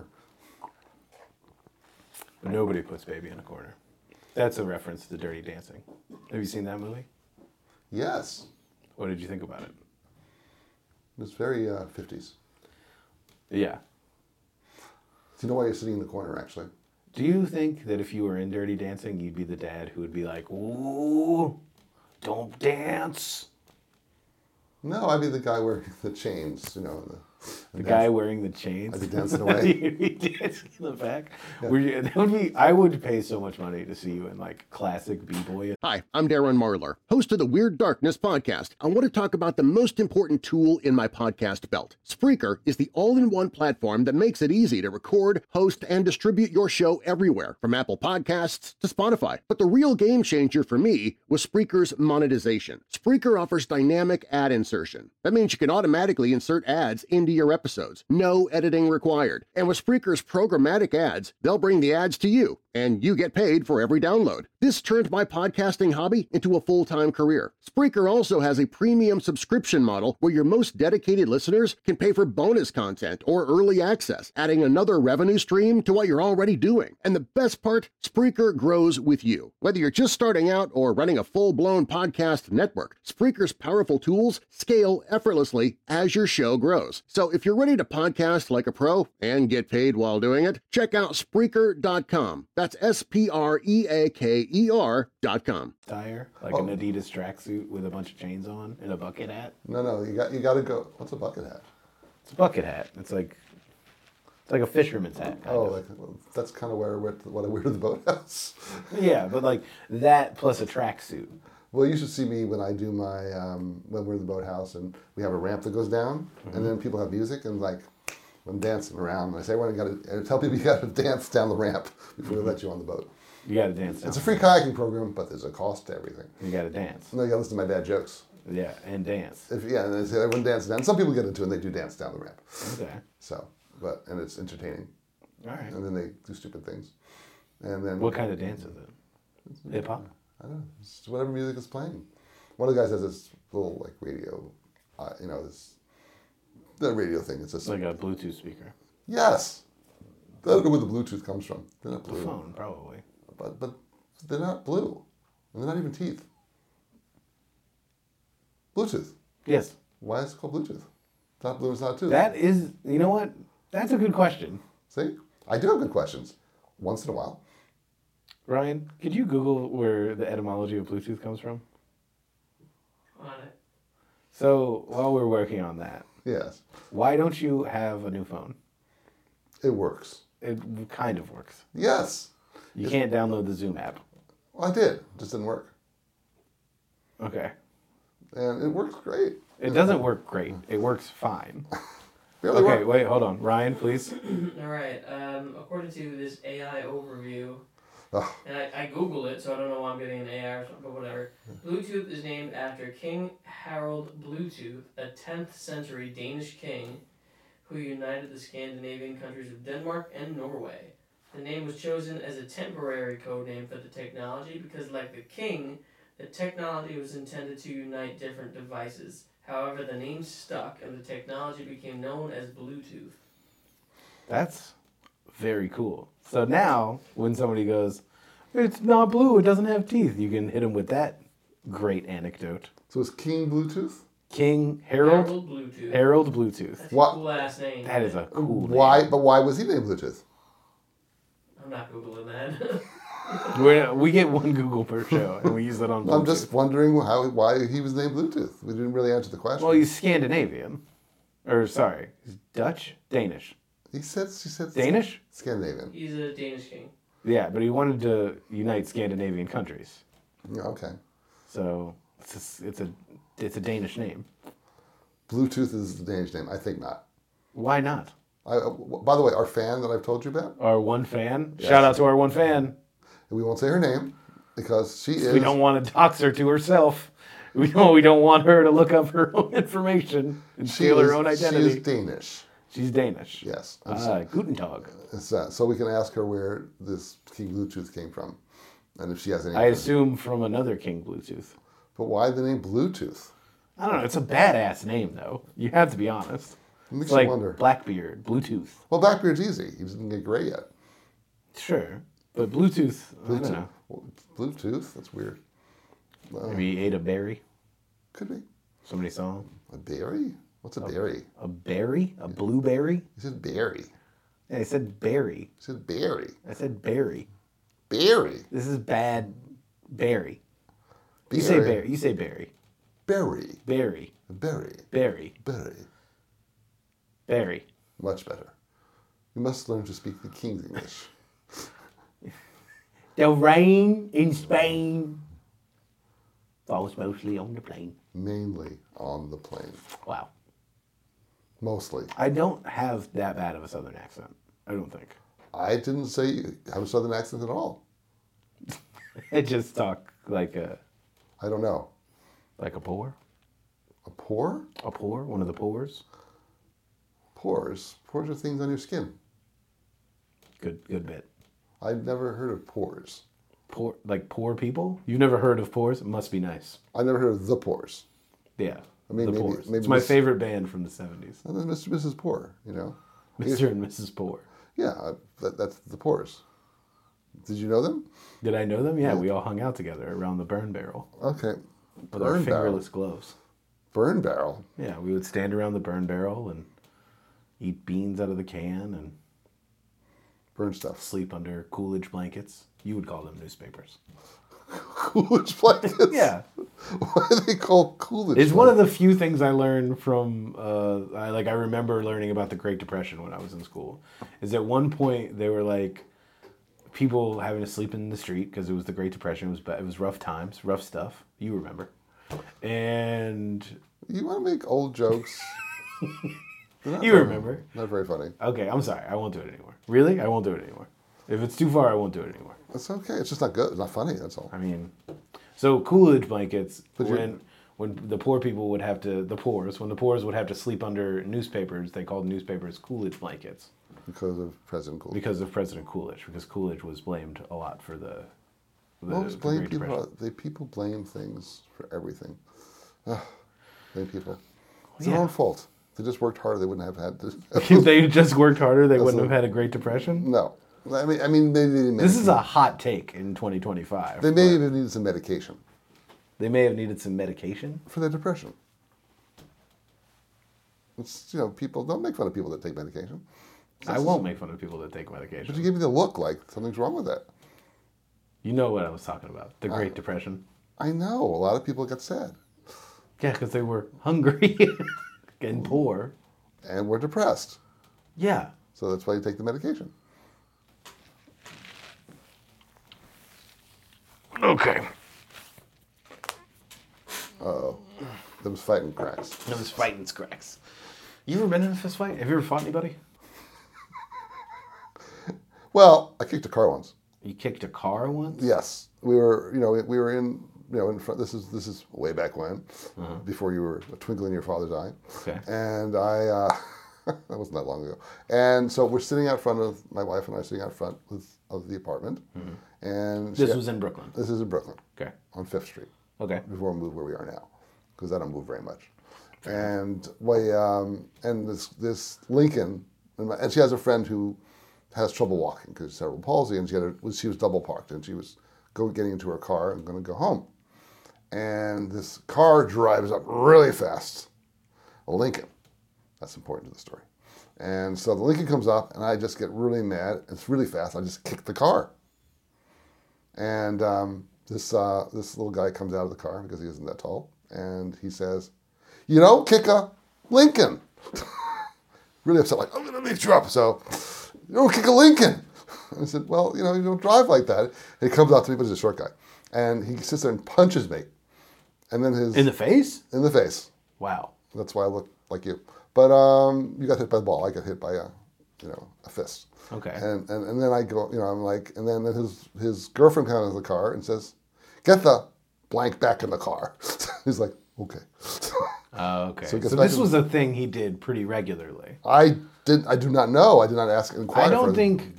But nobody puts baby in a corner. That's a reference to Dirty Dancing. Have you seen that movie? Yes. What did you think about it? It's very 50s. Yeah. Do you know why you're sitting in the corner, actually? Do you think that if you were in Dirty Dancing, you'd be the dad who would be like, ooh, don't dance? No, I'd be the guy wearing the chains, you know. The guy wearing the chains? I'd be dancing away. You'd be dancing in the back? Yeah. I would pay so much money to see you in like classic B-boy. Hi, I'm Darren Marlar, host of the Weird Darkness podcast. I want to talk about the most important tool in my podcast belt. Spreaker is the all-in-one platform that makes it easy to record, host, and distribute your show everywhere, from Apple Podcasts to Spotify. But the real game changer for me was Spreaker's monetization. Spreaker offers dynamic ad insertion. That means you can automatically insert ads into your episodes. No editing required. And with Spreaker's programmatic ads, they'll bring the ads to you, and you get paid for every download. This turned my podcasting hobby into a full-time career. Spreaker also has a premium subscription model where your most dedicated listeners can pay for bonus content or early access, adding another revenue stream to what you're already doing. And the best part, Spreaker grows with you. Whether you're just starting out or running a full-blown podcast network, Spreaker's powerful tools scale effortlessly as your show grows. So if you're ready to podcast like a pro and get paid while doing it, check out Spreaker.com. That's Spreaker.com. Tire, like an Adidas tracksuit with a bunch of chains on and a bucket hat. No, you got to go. What's a bucket hat? It's a bucket hat. It's like a fisherman's hat. Kind of. That's kind of what I wear to the boathouse. Yeah, but like that plus a tracksuit. Well, you should see me when I do my, when we're in the boathouse and we have a ramp that goes down, and then people have music, and like, I'm dancing around, and I say, I tell people you got to dance down the ramp before we let you on the boat. You got to dance down. It's a free kayaking program, but there's a cost to everything. You got to dance. No, you got to listen to my dad jokes. Yeah, and dance. And they say everyone dances down. Some people get into it and they do dance down the ramp. Okay. So, and it's entertaining. All right. And then they do stupid things. And then. What kind of dance is it? Hip hop? I don't know. It's whatever music is playing. One of the guys has this little like radio, the radio thing. It's just like a Bluetooth speaker. Yes. I don't know where the Bluetooth comes from. They're not blue. The phone, probably. But they're not blue. And they're not even teeth. Bluetooth. Yes. Why is it called Bluetooth? It's not blue, it's not a tooth. That is, you know what? That's a good question. See? I do have good questions. Once in a while. Ryan, could you Google where the etymology of Bluetooth comes from? On it. So, while we're working on that, Yes. why don't you have a new phone? It works. It kind of works. Yes. You can't download the Zoom app. Well, I did. It just didn't work. Okay. And it works great. It doesn't work great. It works fine. Barely Okay, work. wait, hold on. Ryan, please. All right. According to this AI overview, Ugh. and I Googled it, so I don't know why I'm getting an AI or something, but whatever. Bluetooth is named after King Harald Bluetooth, a 10th century Danish king who united the Scandinavian countries of Denmark and Norway. The name was chosen as a temporary code name for the technology because, like the king, the technology was intended to unite different devices. However, the name stuck and the technology became known as Bluetooth. That's very cool. So now, when somebody goes, it's not blue, it doesn't have teeth, you can hit them with that great anecdote. So it's King Bluetooth? King Harold Bluetooth. Harold Bluetooth. That's a What? cool ass name. That is a cool name. Why? But why was he named Bluetooth? I'm not Googling that. We get one Google per show, and we use that on Bluetooth. I'm just wondering why he was named Bluetooth. We didn't really answer the question. Well, he's Scandinavian. Or, sorry, he's Dutch? Danish. She said Danish? Scandinavian. He's a Danish king. Yeah, but he wanted to unite Scandinavian countries. Yeah, okay. So it's a Danish name. Bluetooth is the Danish name. I think not. Why not? By the way, our fan that I've told you about, Our one fan. Shout out to our one fan. we won't say her name because she is. We don't want to dox her to herself. We don't want her to look up her own information and steal her own She identity. is Danish. She's Danish. Yes. Guten Tag. So we can ask her where this King Bluetooth came from, and if she has any. I assume from another King Bluetooth. But why the name Bluetooth? I don't know. It's a badass name, though. You have to be honest. It makes It's you like wonder. Blackbeard, Bluetooth. Well, Blackbeard's easy. He doesn't get gray yet. Sure. But Bluetooth, I don't know. Well, Bluetooth? That's weird. Maybe he ate a berry. Could be. Somebody saw him. A berry? What's a berry? A berry? A blueberry? He said berry. Yeah, I said berry. He said berry. I said berry. Berry. This is bad berry. You say berry. You say berry. Berry. Berry. Berry. Berry. Berry. Berry. Much better. You must learn to speak the King's English. The rain in Spain falls mostly on the plain. Mainly on the plane. Wow. Mostly. I don't have that bad of a southern accent. I don't think. I didn't say you have a southern accent at all. I just talk like a I don't know. poor. A pore? A pore? One of the pores? Pores? Pores are things on your skin. Good bit. I've never heard of pores. Poor, like poor people? You've never heard of Pores? It must be nice. I never heard of the pores. Yeah. I mean, the maybe- Pores. maybe It's my this- favorite band from the 70s. And then Mr. and Mrs. Poor, you know? Mr. and Mrs. Poor. Yeah, that's the pores. Did you know them? Did I know them? Yeah, we all hung out together around the burn barrel Okay. with our Burn barrel. fingerless gloves. Burn barrel. Yeah, we would stand around the burn barrel and eat beans out of the can and Burn stuff. sleep under Coolidge blankets. You would call them newspapers. Coolidge blankets? Yeah. Why are they called Coolidge It's one of blankets? the few things I learned from, I remember learning about the Great Depression when I was in school. Is at one point they were like, people having to sleep in the street because it was the Great Depression. It was rough times, rough stuff. You remember. And You want to make old jokes? you remember. Not very funny. Okay, I'm sorry. I won't do it anymore. Really? I won't do it anymore. If it's too far, I won't do it anymore. It's okay. It's just not good. It's not funny. That's all. I mean, so Coolidge blankets, But when the poor people would have to, when the poors would have to sleep under newspapers, they called newspapers Coolidge blankets Because of President Coolidge. because of President Coolidge, because Coolidge was blamed a lot for the Always blame Great Depression. people. People blame things for everything. Ugh, blame people. It's their Yeah. own fault. If they just worked harder, they wouldn't have had this. If they just worked harder, they wouldn't have had a Great Depression. No. I mean, maybe they This is a hot take in 2025. They may even need some medication They may have needed some medication. for their depression. It's, people don't make fun of people that take medication. I won't make fun of people that take medication. But you give me the look like something's wrong with that. You know what I was talking about, the Great Depression. I know. A lot of people got sad. Yeah, because they were hungry and poor. And we're depressed. Yeah. So that's why you take the medication. Okay. Them fighting cracks. It was fighting scracks. You ever been in a fist fight? Have you ever fought anybody? Well, I kicked a car once. You kicked a car once? Yes, we were in in front. This is way back when, before you were a twinkle in your father's eye. Okay. And I that wasn't that long ago. And so we're sitting out front of my wife and I are sitting out front of the apartment, and This was in Brooklyn. This is in Brooklyn Okay. on Fifth Street Okay. before we moved where we are now, because I don't move very much. And we and this Lincoln, and she has a friend who has trouble walking because of cerebral palsy, and she was double parked, and she was getting into her car and going to go home. And this car drives up really fast, a Lincoln. That's important to the story. And so the Lincoln comes up, and I just get really mad. It's really fast. I just kick the car. And this little guy comes out of the car because he isn't that tall, and he says, "You don't kick a Lincoln." really upset, like, I'm going to beat you up. So, you don't kick a Lincoln. And I said, well, you don't drive like that. And he comes out to me, but he's a short guy. And he sits there and punches me. And then In the face? In the face. Wow. That's why I look like you. But you got hit by the ball. I got hit by a fist. Okay. And then I go, I'm like, and then his girlfriend comes out of the car and says, get the blank back in the car. He's like, okay. Okay. So So this was a thing he did pretty regularly. I do not know. I did not ask inquire. I don't think,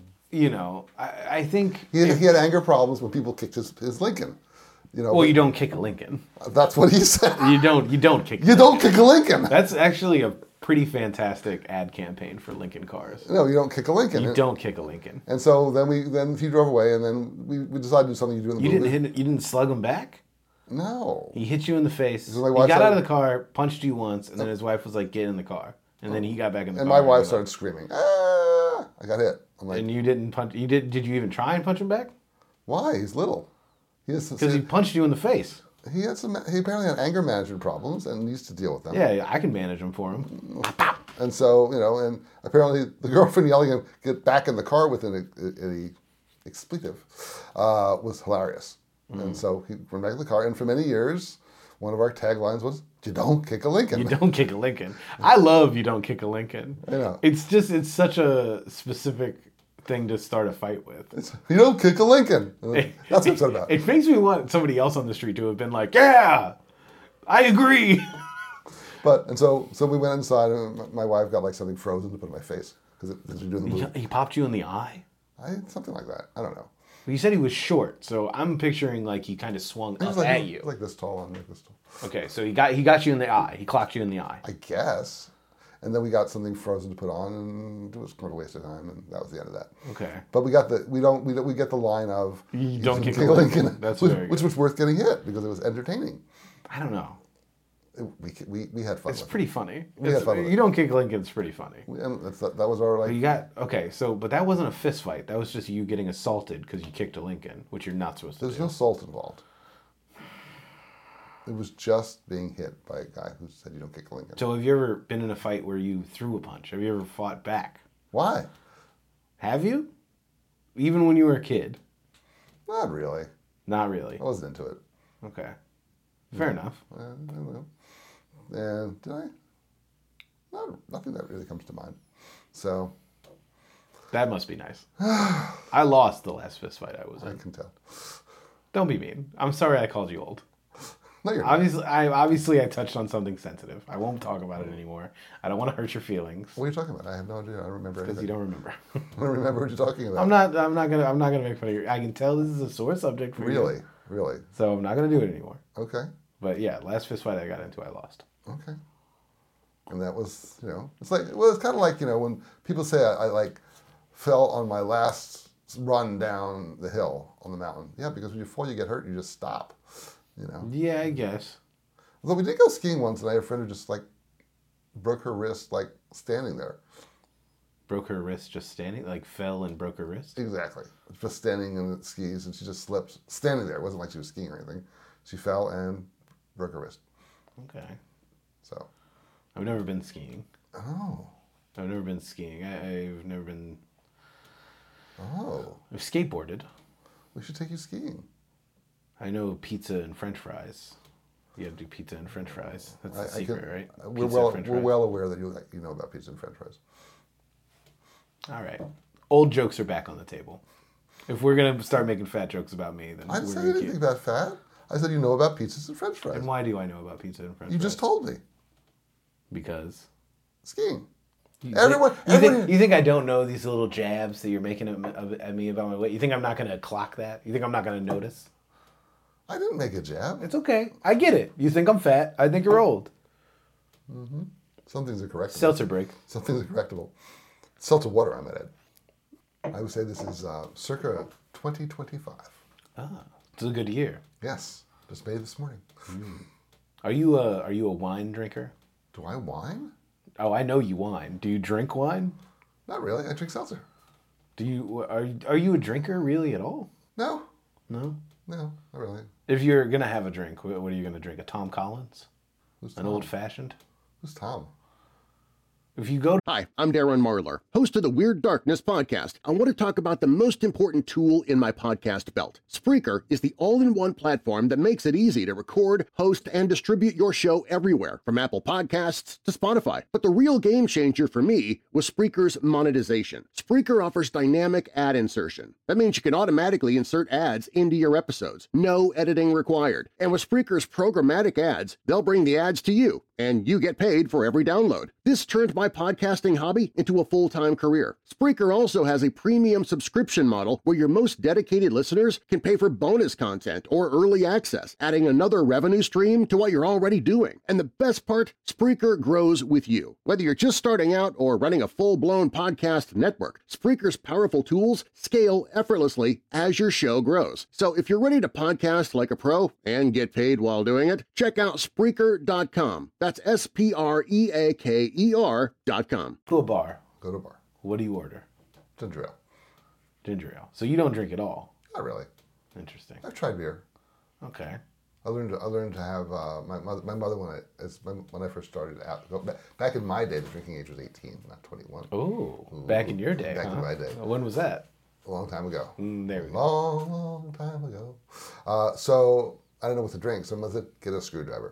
I think... He had anger problems when people kicked his Lincoln. Well, you don't kick a Lincoln. That's what he said. You don't kick. You don't kick a Lincoln. That's actually a pretty fantastic ad campaign for Lincoln cars. No, you don't kick a Lincoln. You don't kick a Lincoln. And so then he drove away, and then we decided to do something you do in the movie. You didn't slug him back? No. He hit you in the face. So my He wife got out started- of the car, punched you once, and then his wife was like, "Get in the car." And then he got back in the And car. my wife started screaming. Ah! I got hit. I'm like, And you didn't punch. Did you even try and punch him back? why? He's little. Because he punched you in the face. He apparently had anger management problems and needs to deal with them. Yeah, I can manage them for him. And so, and apparently the girlfriend yelling at him, get back in the car with an expletive, was hilarious. And so he went back in the car. And for many years, one of our taglines was, you don't kick a Lincoln. You don't kick a Lincoln. I love you don't kick a Lincoln. I know. It's such a specific thing to start a fight with. You don't kick a Lincoln. That's what I'm upset about. It makes me want somebody else on the street to have been like, yeah, I agree. And so we went inside, and my wife got like something frozen to put in my face because you're doing the movie. He popped you in the eye? Something like that. I don't know. Well, you said he was short, so I'm picturing like he kind of swung He up was like, at you. like this tall and like this tall. Okay, so he got you in the eye. He clocked you in the eye. I guess. And then we got something frozen to put on, and it was kind of a waste of time, and that was the end of that. Okay. But we get the line of You don't kick a Lincoln. That's very which good. was worth getting hit because it was entertaining. I don't know. We had fun. It's with pretty funny. We had fun with You don't kick Lincoln's pretty funny. it. And that was our But that wasn't a fist fight. That was just you getting assaulted because you kicked a Lincoln, which you're not supposed to There's do. no assault involved. It was just being hit by a guy who said you don't kick a Lincoln. So have you ever been in a fight where you threw a punch? Have you ever fought back? Why? Have you? Even when you were a kid? Not really. Not really. I wasn't into it. Okay. Fair enough. I don't know. And did I? No, nothing that really comes to mind. So That must be nice. I lost the last fist fight I was I in. can tell. Don't be mean. I'm sorry I called you old. No, you're not. Obviously I touched on something sensitive. I won't talk about it anymore. I don't want to hurt your feelings What are you talking about? I have no idea. I don't remember because anything. you don't remember. I don't remember what you're talking about. I'm not gonna make fun of you. I can tell this is a sore subject for you. Really? So I'm not gonna do it anymore. Okay. But yeah, last fist fight I got into, I lost. Okay. And that was, it's like, well, it's kind of like, when people say I like fell on my last run down the hill on the mountain. Yeah, because when you fall, you get hurt, you just stop, Yeah, I guess. Although we did go skiing once, and I had a friend who just like broke her wrist, like standing there. Broke her wrist just standing, like fell and broke her wrist. Exactly. Just standing in the skis, and she just slipped, standing there. It wasn't like she was skiing or anything. She fell and broke her wrist. Okay. So. I've never been skiing. Oh. I've never been skiing. I've never been. Oh. I've skateboarded. We should take you skiing. I know pizza and French fries. You have to do pizza and French fries. That's the secret, right? We're Pizza and French fries. well aware that you know about pizza and French fries. All right. Old jokes are back on the table. If we're gonna start making fat jokes about me, then I didn't we're say gonna anything keep. about fat. I said you know about pizzas and French fries. And why do I know about pizza and French You fries? just told me. Because. Skiing. You Everyone. think I don't know these little jabs that you're making at me about my weight? You think I'm not gonna clock that? You think I'm not gonna notice? I didn't make a jab. It's okay. I get it. You think I'm fat. I think you're old. Some things are correctable. Seltzer break. Some things are correctable. Seltzer water, I might add. I would say this is circa 2025. It's a good year. Yes. Just made this morning. Are you a wine drinker? Do I wine? Oh, I know you wine. Do you drink wine? Not really. I drink seltzer. Are you a drinker really at all? No. No. No, not really. If you're gonna have a drink, what are you gonna drink? A Tom Collins? Who's An Tom? old fashioned? Who's Tom? If you go Hi, I'm Darren Marlar, host of the Weird Darkness podcast. I want to talk about the most important tool in my podcast belt. Spreaker is the all-in-one platform that makes it easy to record, host, and distribute your show everywhere, from Apple Podcasts to Spotify. But the real game changer for me was Spreaker's monetization. Spreaker offers dynamic ad insertion. That means you can automatically insert ads into your episodes. No editing required. And with Spreaker's programmatic ads, they'll bring the ads to you, and you get paid for every download. This turned my podcasting hobby into a full-time career. Spreaker also has a premium subscription model where your most dedicated listeners can pay for bonus content or early access, adding another revenue stream to what you're already doing. And the best part, Spreaker grows with you. Whether you're just starting out or running a full-blown podcast network, Spreaker's powerful tools scale effortlessly as your show grows. So if you're ready to podcast like a pro and get paid while doing it, check out Spreaker.com. That's Spreaker.com. to a bar, Go to a bar. what do you order? Ginger ale. Ginger ale. So you don't drink at all. Not really. Interesting. I've tried beer. Okay. I learned to have my mother when I first started out. Back in my day, the drinking age was 18, not 21. Oh, back in your day. Back in my day. When was that? A long time ago. There we go. Long time ago. So I didn't know what to drink, so I must get a screwdriver.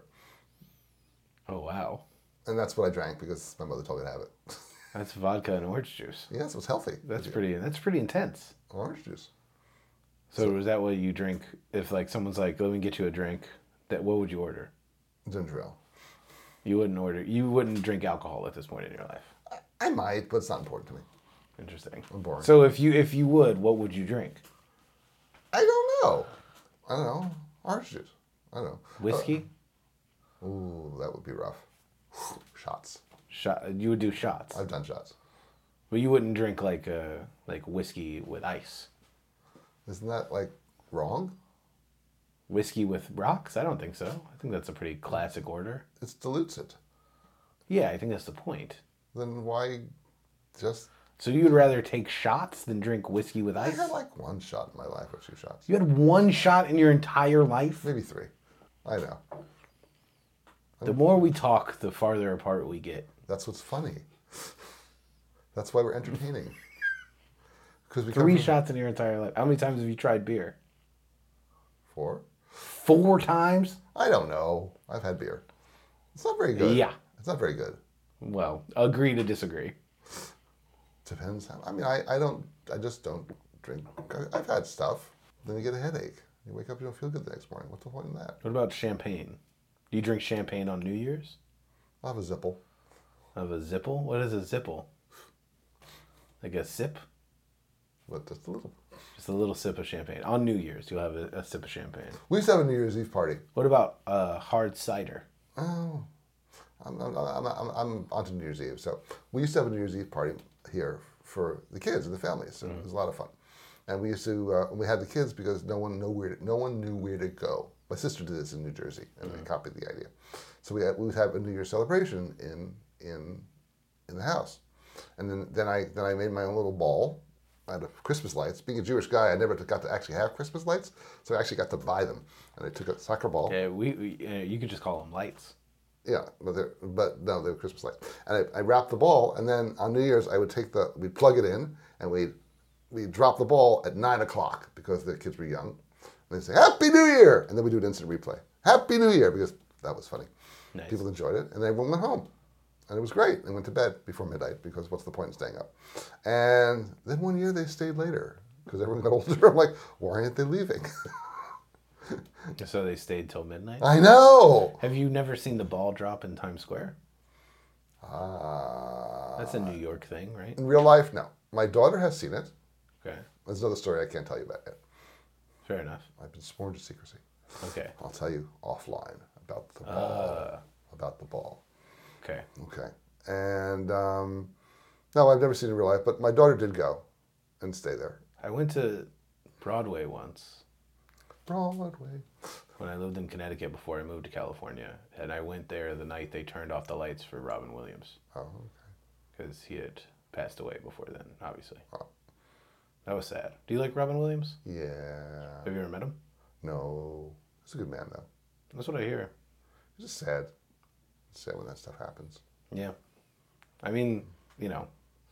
Oh wow. And that's what I drank because my mother told me to have it. That's vodka and orange juice. Yes, it was healthy. That's pretty intense. Orange juice. So is that what you drink if like someone's like, let me get you a drink, what would you order? Ginger ale. You wouldn't drink alcohol at this point in your life. I might, but it's not important to me. Interesting. I'm boring. So if you would, what would you drink? I don't know. Orange juice. I don't know. Whiskey? Ooh, that would be rough. Shots. You would do shots. I've done shots. But you wouldn't drink like whiskey with ice. Isn't that like wrong? Whiskey with rocks? I don't think so. I think that's a pretty classic order. It dilutes it. Yeah, I think that's the point. Then why just... So you would rather take shots than drink whiskey with I ice? had like one shot in my life or 2 shots. You had one shot in your entire life? Maybe 3. I know. The more we talk, the farther apart we get. That's what's funny. That's why we're entertaining. Because we 3 shots in your entire life. How many times have you tried beer? 4. 4 times? I don't know. I've had beer. It's not very good. Yeah. It's not very good. Well, agree to disagree. Depends. I just don't drink. I've had stuff. Then you get a headache. You wake up, you don't feel good the next morning. What's the point in that? What about champagne? Do you drink champagne on New Year's? I'll have a Zipple. Of a Zipple? What is a Zipple? Like a sip? But just a little. Just a little sip of champagne. On New Year's, you'll have a sip of champagne. We used to have a New Year's Eve party. What about hard cider? Oh, I'm onto New Year's Eve. So we used to have a New Year's Eve party here for the kids and the families. So it was a lot of fun. And we used to we had the kids because no one knew where to go. My sister did this in New Jersey, and I copied the idea. So we would have a New Year's celebration in the house, and then I made my own little ball out of Christmas lights. Being a Jewish guy, I never got to actually have Christmas lights, so I actually got to buy them. And I took a soccer ball. Yeah, you could just call them lights. Yeah, but no, they were Christmas lights. And I wrapped the ball, and then on New Year's I would we'd plug it in, and we'd drop the ball at 9 o'clock because the kids were young. And they'd say, Happy New Year! And then we'd do an instant replay. Happy New Year! Because that was funny. Nice. People enjoyed it, and everyone went home. And it was great. They went to bed before midnight because what's the point in staying up? And then one year they stayed later because everyone got older. I'm like, why aren't they leaving? So they stayed till midnight? I know! Have you never seen the ball drop in Times Square? That's a New York thing, right? In real life, no. My daughter has seen it. Okay, There's another story I can't tell you about yet. fair enough. I've been sworn to secrecy. Okay. I'll tell you offline about the ball. About the ball. Okay. Okay. And no, I've never seen it in real life, but my daughter did go and stay there. I went to Broadway once Broadway. when I lived in Connecticut before I moved to California, and I went there the night they turned off the lights for Robin Williams Oh, okay. because he had passed away before then, obviously. Oh. That was sad. Do you like Robin Williams? Yeah. Have you ever met him? No. He's a good man, though. That's what I hear. It's just sad. It's sad when that stuff happens. Yeah. I mean, you know,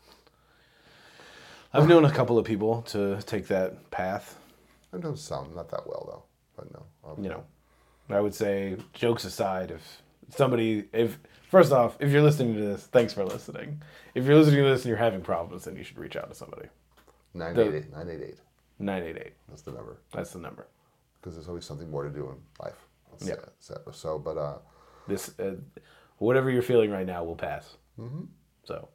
I've known a couple of people to take that path. I've known some, not that well though, but no. You know, I would say, jokes aside, first off, if you're listening to this, thanks for listening. If you're listening to this and you're having problems, then you should reach out to somebody. 988. 988. That's the number. That's the number. Because there's always something more to do in life. Yeah. So, but This, whatever you're feeling right now will pass. Mm-hmm. So.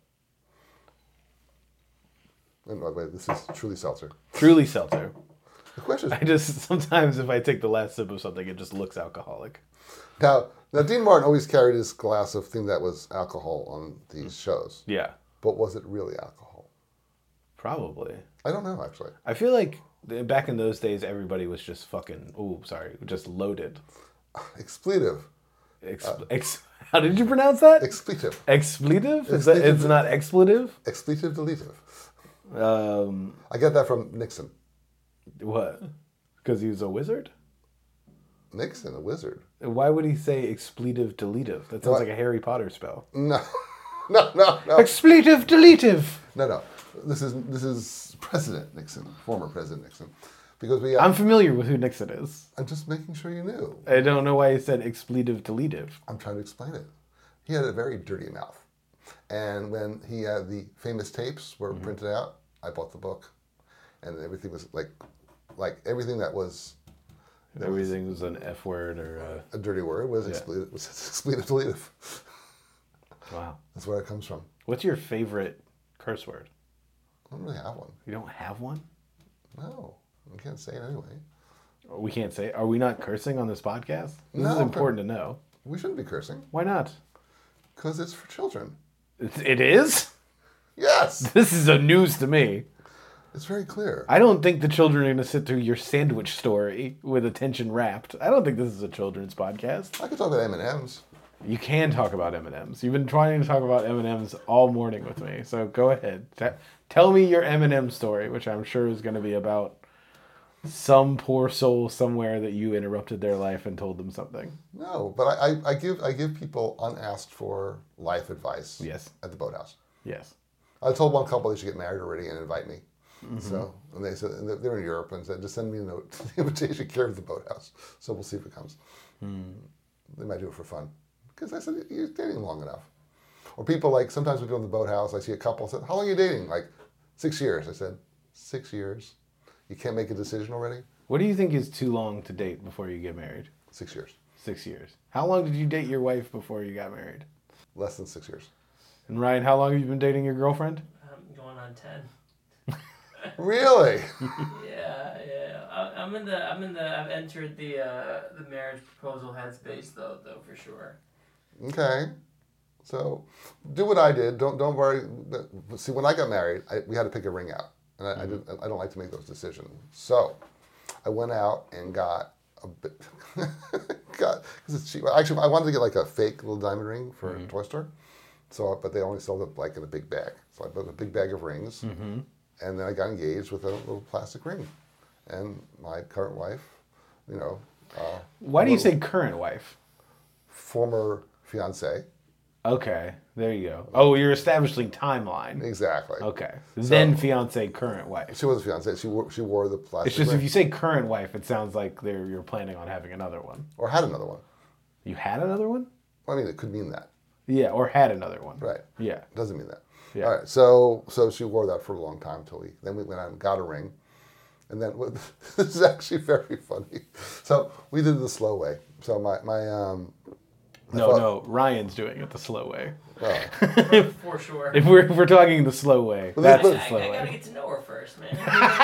and by the way, this is Truly Seltzer. Truly seltzer. The question I just, sometimes if I take the last sip of something, it just looks alcoholic. now Dean Martin always carried his glass of thing that was alcohol on these shows. Yeah. But was it really alcohol? Probably. I don't know, actually. I feel like back in those days, everybody was just just loaded. Expletive. How did you pronounce that? Expletive. Expletive? Expletive. It's not expletive? Expletive deletive. Um, I get that from Nixon. what? Because he was a wizard? Nixon, a wizard. Why would he say expletive deletive? That sounds What? like a Harry Potter spell. No. Expletive deletive! No. This is President Nixon, former President Nixon. Because I'm familiar with who Nixon is. I'm just making sure you knew. I don't know why he said expletive deletive. I'm trying to explain it. He had a very dirty mouth. And when he had the famous tapes were printed out, I bought the book. And everything was like everything that was Everything was an F word or a dirty word was expletive deletive. wow. That's where it comes from. What's your favorite curse word? I don't really have one. You don't have one? No. I can't say it anyway. We can't say. Are we not cursing on this podcast? This is No. important to know. We shouldn't be cursing. Why not? Because it's for children. It is? Yes! This is a news to me. It's very clear. I don't think the children are going to sit through your sandwich story with attention wrapped. I don't think this is a children's podcast. I could talk about M&M's. You can talk about M&Ms. You've been trying to talk about M&Ms all morning with me. So go ahead. Tell me your M&M story, which I'm sure is going to be about some poor soul somewhere that you interrupted their life and told them something. No, but I give people unasked for life advice. Yes. At the boathouse. Yes. I told one couple they should get married already and invite me. So, and they said, and they're in Europe, and said, just send me a note to the invitation care of the boathouse. So we'll see if it comes. They might do it for fun. Because I said, you're dating long enough. Or people like, sometimes we go in the boathouse, I see a couple, said, how long are you dating? Like, 6 years. I said, 6 years? You can't make a decision already? What do you think is too long to date before you get married? 6 years. 6 years. How long did you date your wife before you got married? Less than 6 years. And Ryan, how long have you been dating your girlfriend? I'm going on 10. Really? Yeah. I've entered the marriage proposal headspace though for sure. Okay. So, do what I did. Don't worry. See, when I got married, we had to pick a ring out, and I don't like to make those decisions. So, I went out and got a bit. because it's cheap. Actually, I wanted to get like a fake little diamond ring for a toy store. So, but they only sold it like in a big bag. So I bought a big bag of rings, and then I got engaged with a little plastic ring, and my current wife, Why do you say current wife? former fiance. Okay, there you go. Oh, you're establishing timeline. Exactly. Okay. Then fiance, current wife. She was a fiance. She wore the plastic It's just ring. if you say current wife, it sounds like you're planning on having another one. Or had another one. You had another one? I mean, it could mean that. Yeah, or had another one. Right. Yeah. Doesn't mean that. Yeah. All right. So she wore that for a long time till we went out and got a ring, and then this is actually very funny. So we did it the slow way. So my No, Ryan's doing it the slow way. For sure. If we're talking the slow way, that's the slow I gotta way. get to know her first, man.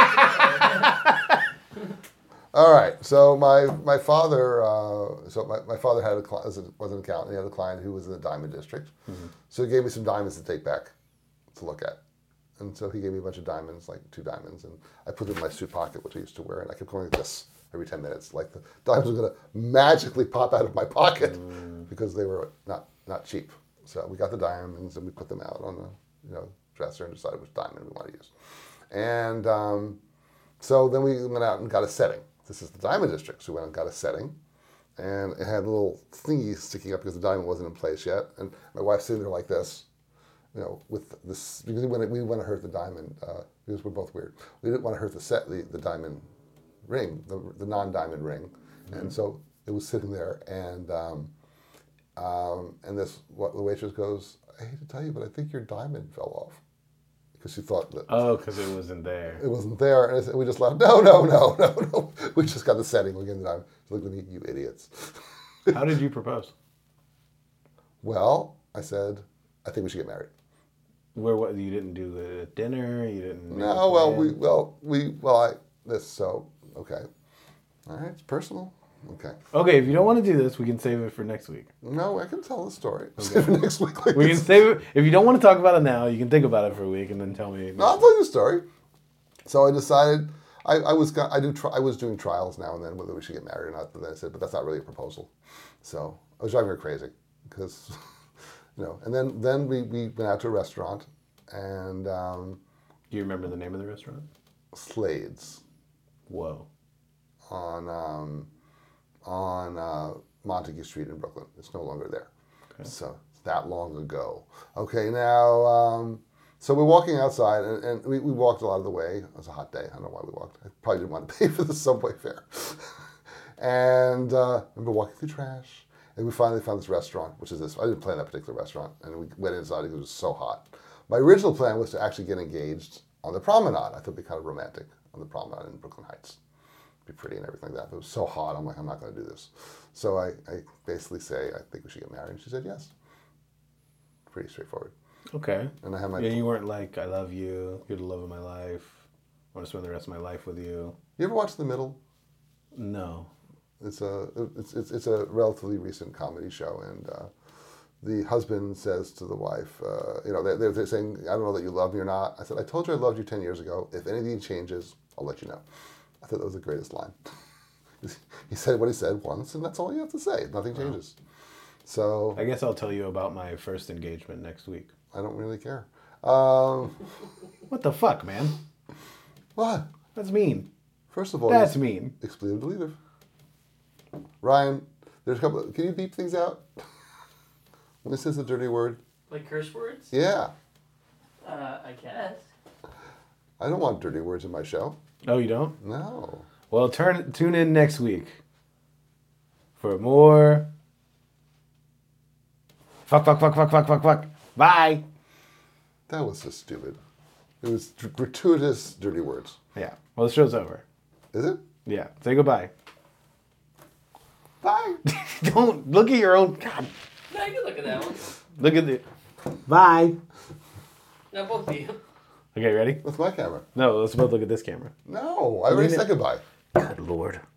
All right. So my father, my father had was an accountant. He had a client who was in the diamond district. So he gave me some diamonds to take back to look at. And so he gave me a bunch of diamonds, like 2 diamonds, and I put them in my suit pocket, which I used to wear, and I kept going like this every 10 minutes, like the diamonds were going to magically pop out of my pocket because they were not cheap. So we got the diamonds and we put them out on the dresser and decided which diamond we wanted to use. And so then we went out and got a setting. This is the diamond district, so we went and got a setting, and it had a little thingy sticking up because the diamond wasn't in place yet. And my wife's sitting there like this, with this, because we didn't want to hurt the diamond, because we're both weird. We didn't want to hurt the diamond ring, the non-diamond ring. And so it was sitting there, and the waitress goes, I hate to tell you, but I think your diamond fell off. Because she thought that... Oh, because it wasn't there. It wasn't there. And we just laughed, no. We just got the setting. We get the diamond. She looked at me, you idiots. How did you propose? Well, I said, I think we should get married. What? You didn't do a dinner? You didn't... No, okay. All right, it's personal. Okay. Okay, if you don't want to do this, we can save it for next week. No, I can tell the story. Okay. Save it next week. We can save it. If you don't want to talk about it now, you can think about it for a week and then tell me. No, I'll tell you the story. So I decided I was doing trials now and then whether we should get married or not. But then I said, but that's not really a proposal. So I was driving her crazy because, And then we went out to a restaurant, and do you remember the name of the restaurant? Slade's. Whoa. On Montague Street in Brooklyn. It's no longer there. Okay. So it's that long ago. Okay, now, so we're walking outside, and we walked a lot of the way. It was a hot day. I don't know why we walked. I probably didn't want to pay for the subway fare. And I remember walking through trash, and we finally found this restaurant, which is this. I didn't plan that particular restaurant, and we went inside because it was so hot. My original plan was to actually get engaged on the promenade. I thought it'd be kind of romantic on the promenade in Brooklyn Heights. Be pretty and everything like that. But it was so hot, I'm like, I'm not going to do this. So I basically say, I think we should get married. And she said yes. Pretty straightforward. Okay. And I had my... Yeah, you weren't like, I love you, you're the love of my life, I want to spend the rest of my life with you. You ever watch The Middle? No. It's a relatively recent comedy show, and the husband says to the wife, they're saying, I don't know that you love me or not. I said, I told you I loved you 10 years ago. If anything changes, I'll let you know. I thought that was the greatest line. He said what he said once, and that's all you have to say. Nothing changes. So I guess I'll tell you about my first engagement next week. I don't really care. What the fuck, man? What? That's mean. First of all, that's mean. Expletive deletive. Ryan, there's a couple. Can you beep things out? When it says a dirty word. Like curse words? Yeah. I guess. I don't want dirty words in my show. Oh, you don't? No. Well, tune in next week for more fuck. Bye. That was so stupid. It was gratuitous dirty words. Yeah. Well, the show's over. Is it? Yeah. Say goodbye. Bye. Don't look at your own. God. No, I can look at that one. Look at the. Bye. No, both of you. Okay, ready? With my camera. No, let's both look at this camera. No, I already said goodbye. Good Lord.